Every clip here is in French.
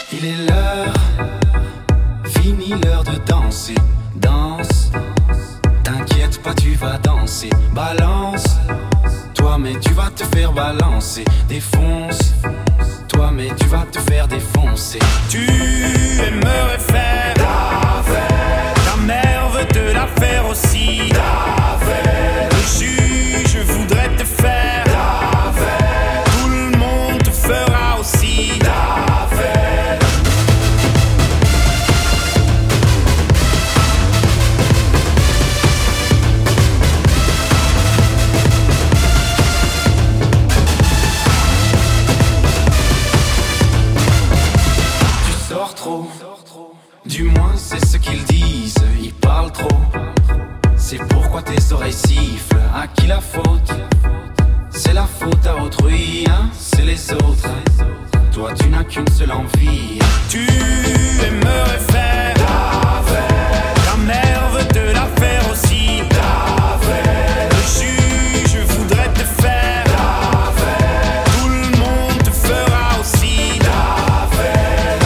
Il est l'heure, fini l'heure de danser. Danse, t'inquiète pas, tu vas danser. Balance, toi mais tu vas te faire balancer. Défonce, toi mais tu vas te faire défoncer. Tu aimerais faire la fête, ta mère veut te la faire aussi. La fête, le juge voudrait te faire la fête, tout le monde te fera aussi la fête. Tu sors trop, du moins c'est ce qu'ils disent. Ils parlent trop, c'est pourquoi tes oreilles sifflent. À qui la faute? C'est la faute à autrui, hein? C'est les autres. Toi tu n'as qu'une seule envie. Tu aimerais faire la fête, ta mère veut te la faire aussi. La fête, le juge voudrait te faire la fête, tout le monde te fera aussi la fête.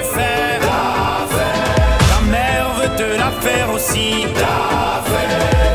Faire aussi la fête.